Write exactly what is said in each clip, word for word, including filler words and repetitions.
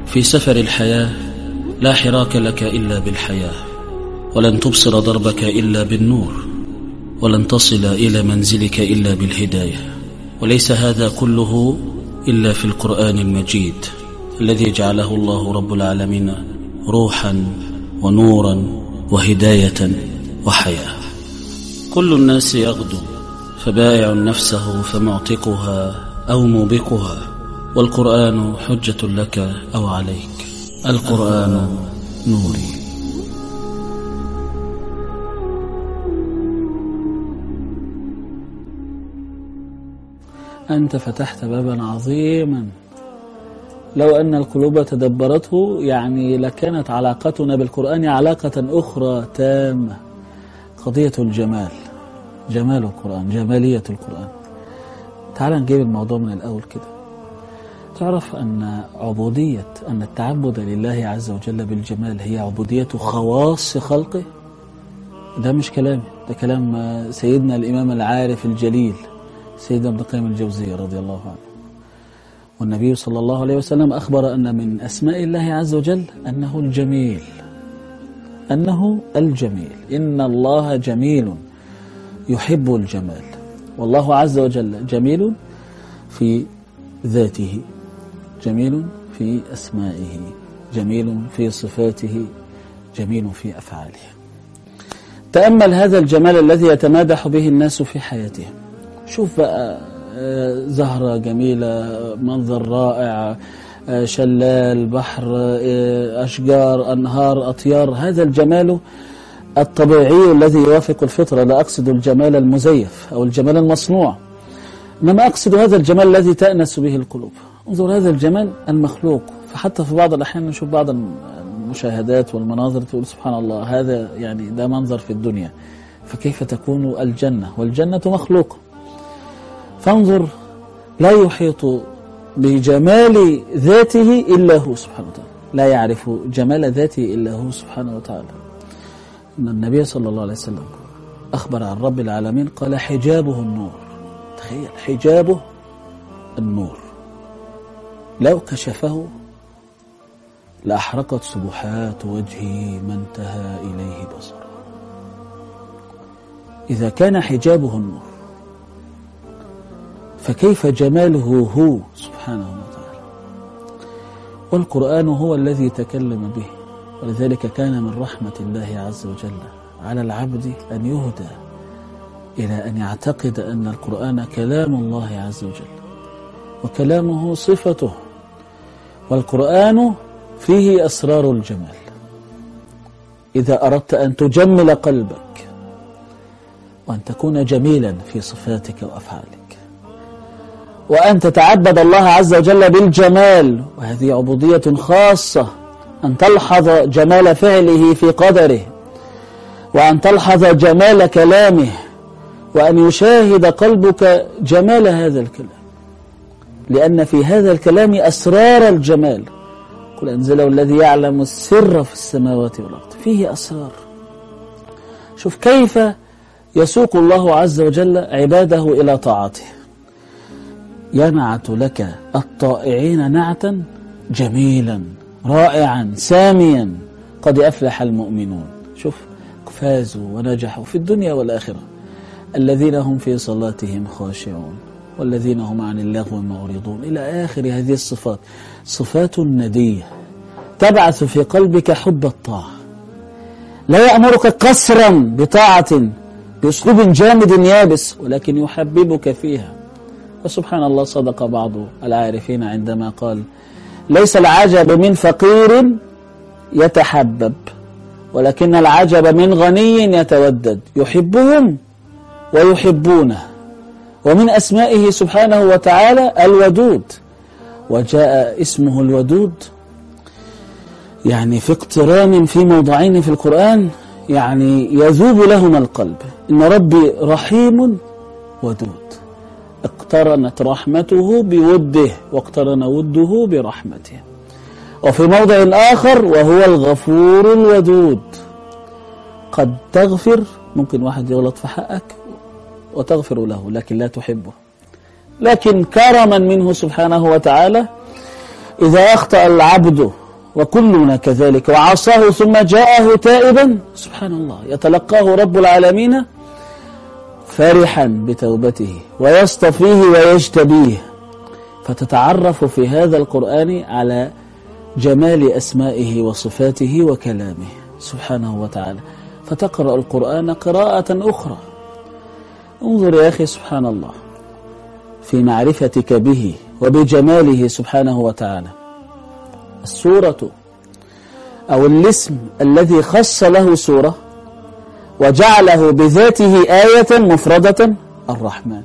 في سفر الحياة لا حراك لك إلا بالحياة، ولن تبصر دربك إلا بالنور، ولن تصل إلى منزلك إلا بالهداية. وليس هذا كله إلا في القرآن المجيد الذي جعله الله رب العالمين روحا ونورا وهداية وحياة. كل الناس يغدو فبائع نفسه فمعتقها أو موبقها، والقرآن حجة لك أو عليك. القرآن نوري. أنت فتحت بابا عظيما لو أن القلوب تدبرته يعني لكانت علاقتنا بالقرآن علاقة أخرى تامة. قضية الجمال، جمال القرآن، جمالية القرآن. تعال نجيب الموضوع من الأول كده. تعرف أن عبودية أن التعبد لله عز وجل بالجمال هي عبودية خواص خلقه. ده مش كلامي، ده كلام سيدنا الإمام العارف الجليل سيدنا ابن قيم الجوزية رضي الله عنه. والنبي صلى الله عليه وسلم أخبر أن من أسماء الله عز وجل أنه الجميل، أنه الجميل. إن الله جميل يحب الجمال. والله عز وجل جميل في ذاته، جميل في أسمائه، جميل في صفاته، جميل في أفعاله. تأمل هذا الجمال الذي يتمادح به الناس في حياتهم. شوف بقى زهرة جميلة، منظر رائع، شلال، بحر، أشجار، أنهار، أطيار. هذا الجمال الطبيعي الذي يوافق الفطرة. لا أقصد الجمال المزيف أو الجمال المصنوع، إنما أقصد هذا الجمال الذي تأنس به القلوب. انظر هذا الجمال المخلوق. فحتى في بعض الأحيان نشوف بعض المشاهدات والمناظر تقول سبحان الله، هذا يعني ده منظر في الدنيا، فكيف تكون الجنة؟ والجنة مخلوقة. فانظر، لا يحيط بجمال ذاته إلا هو سبحانه وتعالى، لا يعرف جمال ذاته إلا هو سبحانه وتعالى. إن النبي صلى الله عليه وسلم أخبر عن رب العالمين قال حجابه النور. تخيل، حجابه النور، لو كشفه لأحرقت سبحات وجهه ما انتهى إليه بصره. إذا كان حجابه النور فكيف جماله هو سبحانه وتعالى؟ والقرآن هو الذي تكلم به. ولذلك كان من رحمة الله عز وجل على العبد أن يهدى إلى أن يعتقد أن القرآن كلام الله عز وجل، وكلامه صفته، والقرآن فيه أسرار الجمال. إذا أردت أن تجمل قلبك وأن تكون جميلا في صفاتك وأفعالك، وأن تتعبد الله عز وجل بالجمال، وهذه عبودية خاصة، أن تلحظ جمال فعله في قدره، وأن تلحظ جمال كلامه، وأن يشاهد قلبك جمال هذا الكلام، لأن في هذا الكلام أسرار الجمال. قل أنزله الذي يعلم السر في السماوات والأرض. فيه أسرار. شوف كيف يسوق الله عز وجل عباده إلى طاعته. ينعت لك الطائعين نعتا جميلا رائعا ساميا. قد أفلح المؤمنون. شوف فازوا ونجحوا في الدنيا والآخرة. الذين هم في صلاتهم خاشعون والذين هم عن اللغو معرضون، إلى آخر هذه الصفات. صفات ندية تبعث في قلبك حب الطاعة. لا يأمرك قسرا بطاعة بأسلوب جامد يابس، ولكن يحببك فيها. وسبحان الله، صدق بعض العارفين عندما قال ليس العجب من فقير يتحبب، ولكن العجب من غني يتودد، يحبهم ويحبونه. ومن أسمائه سبحانه وتعالى الودود، وجاء اسمه الودود يعني في اقتران في موضعين في القرآن، يعني يذوب لهما القلب. إن ربي رحيم ودود. اقترنت رحمته بوده واقترن وده برحمته. وفي موضع آخر وهو الغفور الودود. قد تغفر، ممكن واحد يغلط في حقك وتغفر له لكن لا تحبه، لكن كرما منه سبحانه وتعالى إذا أخطأ العبد وكلنا كذلك، وعصاه ثم جاءه تائبا سبحان الله يتلقاه رب العالمين فرحا بتوبته ويصطفيه ويجتبيه، فتتعرف في هذا القرآن على جمال أسمائه وصفاته وكلامه سبحانه وتعالى، فتقرأ القرآن قراءة أخرى. انظر يا أخي سبحان الله في معرفتك به وبجماله سبحانه وتعالى، السورة أو الاسم الذي خص له سورة وجعله بذاته آية مفردة، الرحمن.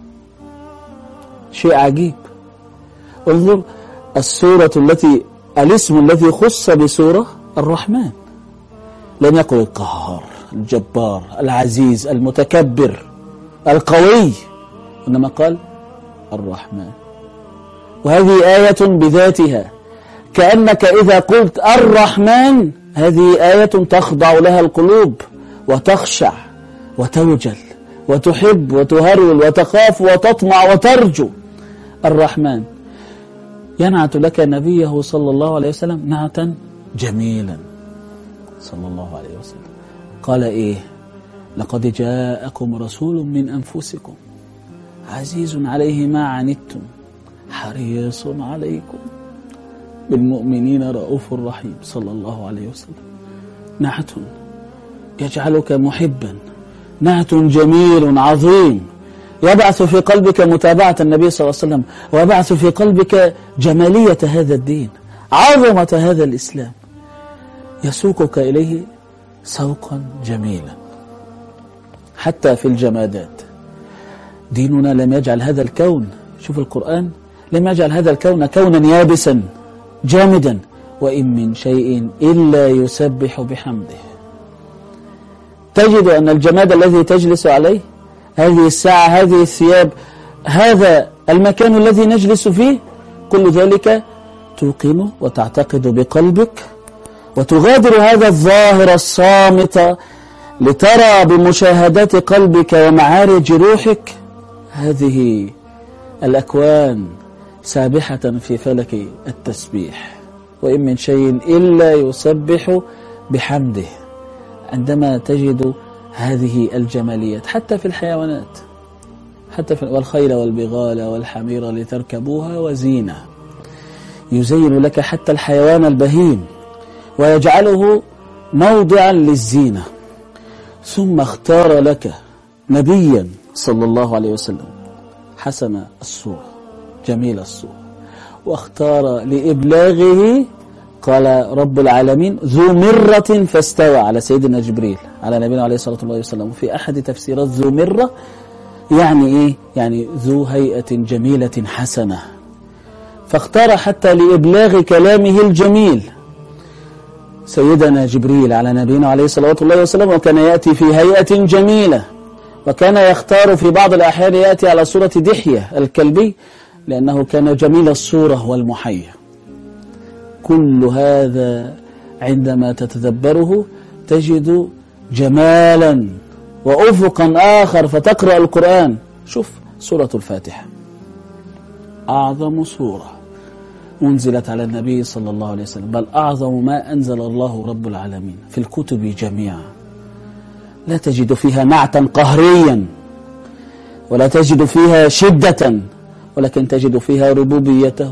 شيء عجيب. انظر السورة التي الاسم الذي خص بسورة الرحمن، لم يقل القهار الجبار العزيز المتكبر القوي، إنما قال الرحمن، وهذه آية بذاتها، كأنك إذا قلت الرحمن هذه آية تخضع لها القلوب وتخشع وتوجل وتحب وتهرول وتخاف وتطمع وترجو. الرحمن ينعت لك نبيه صلى الله عليه وسلم نعتا جميلا صلى الله عليه وسلم، قال إيه؟ لقد جاءكم رسول من أنفسكم عزيز عليه ما عنتم حريص عليكم بالمؤمنين رؤوف رحيم صلى الله عليه وسلم. نعت يجعلك محبا، نعت جميل عظيم يبعث في قلبك متابعة النبي صلى الله عليه وسلم، ويبعث في قلبك جمالية هذا الدين، عظمة هذا الإسلام، يسوقك إليه سوقا جميلا. حتى في الجمادات ديننا لم يجعل هذا الكون، شوف القرآن، لم يجعل هذا الكون كونا يابسا جامدا، وإن من شيء إلا يسبح بحمده. تجد أن الجماد الذي تجلس عليه، هذه الساعة، هذه الثياب، هذا المكان الذي نجلس فيه، كل ذلك توقنه وتعتقد بقلبك، وتغادر هذا الظاهر الصامت لترى بمشاهدات قلبك ومعارج روحك هذه الأكوان سابحة في فلك التسبيح، وإن من شيء إلا يسبح بحمده. عندما تجد هذه الجماليات حتى في الحيوانات، حتى في والخيل والبغال والحمير لتركبوها وزينة، يزين لك حتى الحيوان البهيم ويجعله موضعا للزينة. ثم اختار لك نبيا صلى الله عليه وسلم حسن الصورة جميل الصورة، واختار لإبلاغه قال رب العالمين ذو مرة فاستوى على سيدنا جبريل على نبينا عليه الصلاة والسلام. في أحد تفسيرات ذو مرة يعني إيه؟ يعني ذو هيئة جميلة حسنة، فاختار حتى لإبلاغ كلامه الجميل سيدنا جبريل على نبينا عليه الصلاة والسلام، وكان يأتي في هيئة جميلة، وكان يختار في بعض الأحيان يأتي على صورة دحية الكلبي لأنه كان جميل الصورة والمحيا. كل هذا عندما تتدبره تجد جمالا وأفقا آخر، فتقرأ القرآن. شوف سورة الفاتحة أعظم سورة أنزلت على النبي صلى الله عليه وسلم، بل أعظم ما أنزل الله رب العالمين في الكتب جميعا. لا تجد فيها نعتا قهريا ولا تجد فيها شدة، ولكن تجد فيها ربوبيته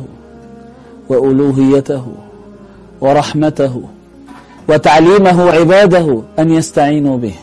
وألوهيته ورحمته وتعليمه عباده أن يستعينوا به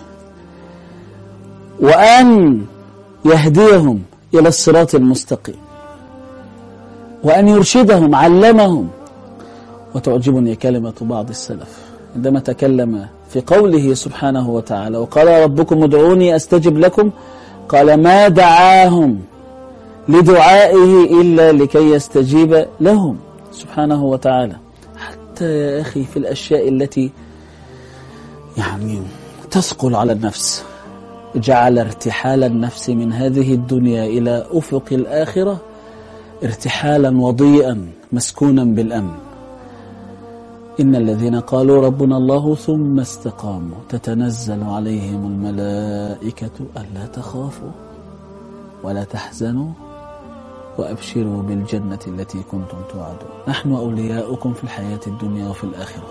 وأن يهديهم إلى الصراط المستقيم وأن يرشدهم، علمهم. وتعجبني كلمة بعض السلف عندما تكلم في قوله سبحانه وتعالى وقال ربكم ادعوني أستجب لكم، قال ما دعاهم لدعائه إلا لكي يستجيب لهم سبحانه وتعالى. حتى يا أخي في الأشياء التي يعني تثقل على النفس، جعل ارتحال النفس من هذه الدنيا إلى أفق الآخرة ارتحالا وضيئا مسكونا بالأمن. إن الذين قالوا ربنا الله ثم استقاموا تتنزل عليهم الملائكة ألا تخافوا ولا تحزنوا وأبشروا بالجنة التي كنتم توعدون نحن أولياؤكم في الحياة الدنيا وفي الآخرة.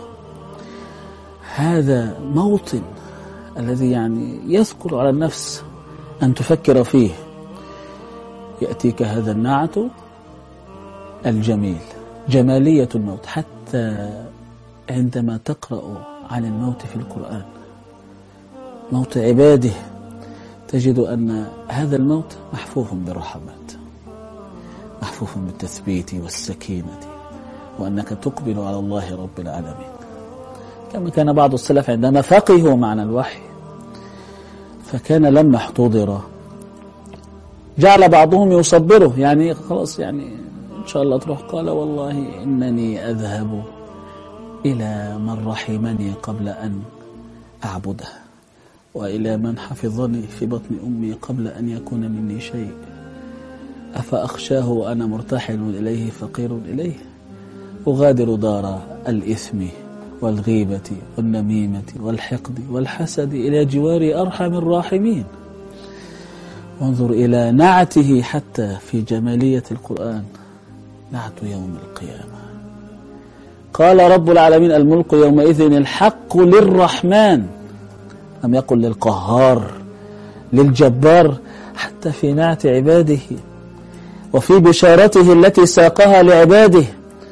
هذا موطن الذي يعني يثقل على النفس أن تفكر فيه. يأتيك هذا النعت الجميل، جمالية الموت. حتى عندما تقرأ عن الموت في القرآن، موت عباده، تجد أن هذا الموت محفوف بالرحمات، محفوف بالتثبيت والسكينة، وأنك تقبل على الله رب العالمين. كما كان بعض السلف عندما فقهوا معنى الوحي، فكان لما احتضر جعل بعضهم يصبره، يعني خلاص يعني إن شاء الله تروح، قال والله إنني أذهب إلى من رحمني قبل أن أعبده، وإلى من حفظني في بطن أمي قبل أن يكون مني شيء، أفأخشاه وأنا مرتحل إليه فقير إليه، أغادر دار الإثم والغيبة والنميمة والحقد والحسد إلى جوار أرحم الراحمين. وانظر إلى نعته حتى في جمالية القرآن، نعت يوم القيامة. قال رب العالمين: الملك يومئذ الحق للرحمن، لم يقل للقهار للجبار. حتى في نعت عباده وفي بشارته التي ساقها لعباده: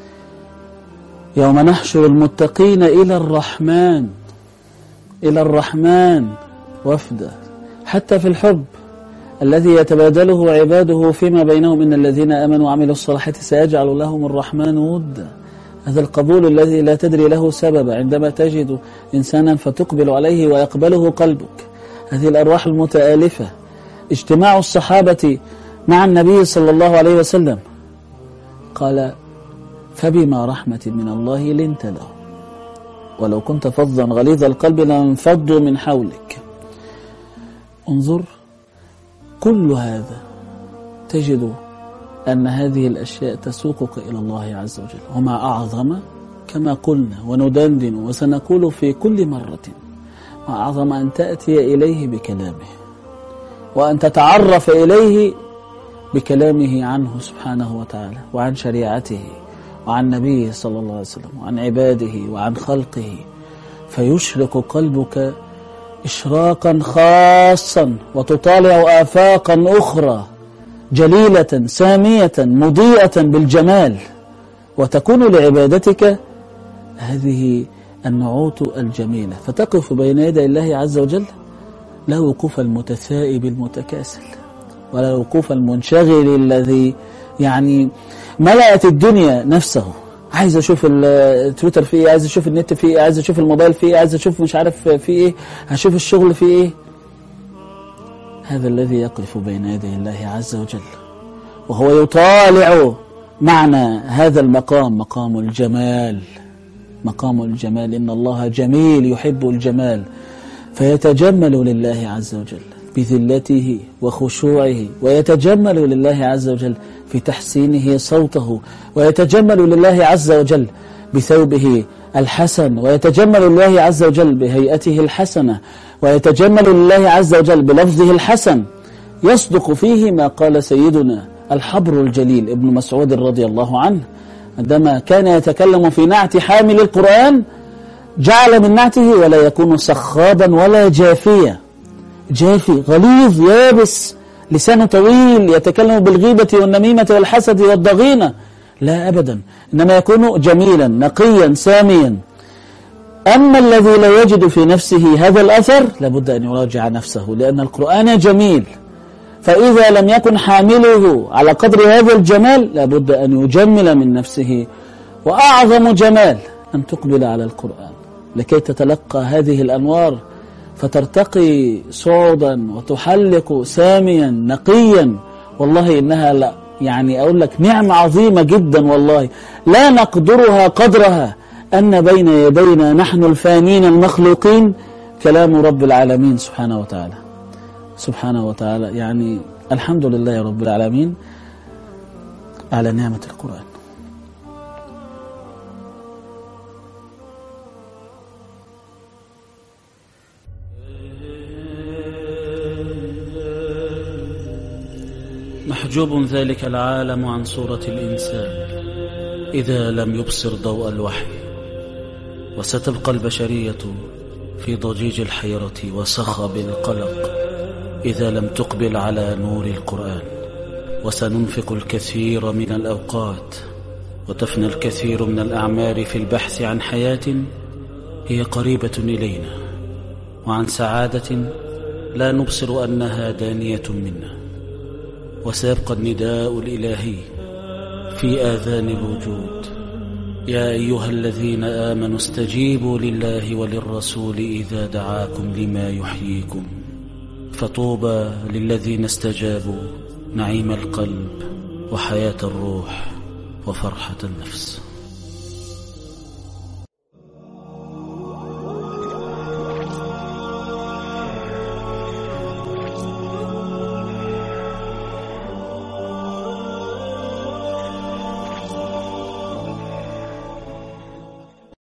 يوم نحشر المتقين إلى الرحمن، إلى الرحمن وفدا. حتى في الحب الذي يتبادله عباده فيما بينهم: إن الذين آمنوا وعملوا الصالحات سيجعل لهم الرحمن ودا. هذا القبول الذي لا تدري له سبب، عندما تجد إنسانا فتقبل عليه ويقبله قلبك. هذه الأرواح المتآلفة. اجتماع الصحابة مع النبي صلى الله عليه وسلم، قال: فبما رحمة من الله لنت له، ولو كنت فظا غليظ القلب لانفضوا من حولك. انظر، كل هذا تجد أن هذه الأشياء تسوقك إلى الله عز وجل. وما أعظم، كما قلنا وندندن وسنقول في كل مرة، ما أعظم أن تأتي إليه بكلامه، وأن تتعرف إليه بكلامه عنه سبحانه وتعالى، وعن شريعته، وعن نبيه صلى الله عليه وسلم، وعن عباده، وعن خلقه، فيشرق قلبك إشراقا خاصا، وتطالع آفاقا أخرى جليلة سامية مضيئة بالجمال، وتكون لعبادتك هذه النعوت الجميلة. فتقف بين يدي الله عز وجل لا وقوف المتثائب المتكاسل، ولا وقوف المنشغل الذي يعني ملأت الدنيا نفسه، عايز اشوف التويتر فيه ايه، عايز اشوف النت فيه ايه، عايز اشوف الموبايل فيه ايه، عايز اشوف مش عارف فيه ايه، هشوف الشغل فيه ايه. هذا الذي يقف بين يدي الله عز وجل وهو يطالع معنى هذا المقام، مقام الجمال، مقام الجمال. إن الله جميل يحب الجمال، فيتجمل لله عز وجل بذلته وخشوعه، ويتجمل لله عز وجل في تحسينه صوته، ويتجمل لله عز وجل بثوبه الحسن، ويتجمل لله عز وجل بهيئته الحسنة، ويتجمل لله عز وجل بلفظه الحسن. يصدق فيه ما قال سيدنا الحبر الجليل ابن مسعود رضي الله عنه عندما كان يتكلم في نعت حامل القرآن، جعل من نعته: ولا يكون صخابا ولا جافيا. جافي غليظ يابس، لسانه طويل، يتكلم بالغيبة والنميمة والحسد والضغينة، لا أبدا، إنما يكون جميلا نقيا ساميا. أما الذي لا يجد في نفسه هذا الأثر لابد أن يراجع نفسه، لأن القرآن جميل، فإذا لم يكن حامله على قدر هذا الجمال لابد أن يجمل من نفسه. وأعظم جمال أن تقبل على القرآن لكي تتلقى هذه الأنوار، فترتقي صعودا وتحلق ساميا نقيا. والله إنها لا يعني أقول لك نعمة عظيمة جدا، والله لا نقدرها قدرها، أن بين يدينا نحن الفانين المخلوقين كلام رب العالمين سبحانه وتعالى سبحانه وتعالى. يعني الحمد لله رب العالمين على نعمة القرآن. محجوب ذلك العالم عن صورة الإنسان إذا لم يبصر ضوء الوحي، وستبقى البشرية في ضجيج الحيرة وصخب القلق إذا لم تقبل على نور القرآن. وسننفق الكثير من الأوقات وتفنى الكثير من الأعمار في البحث عن حياة هي قريبة إلينا، وعن سعادة لا نبصر أنها دانية منا. وسيبقى النداء الإلهي في آذان الوجود: يا أيها الذين آمنوا استجيبوا لله وللرسول إذا دعاكم لما يحييكم. فطوبى للذين استجابوا نعيم القلب وحياة الروح وفرحة النفس.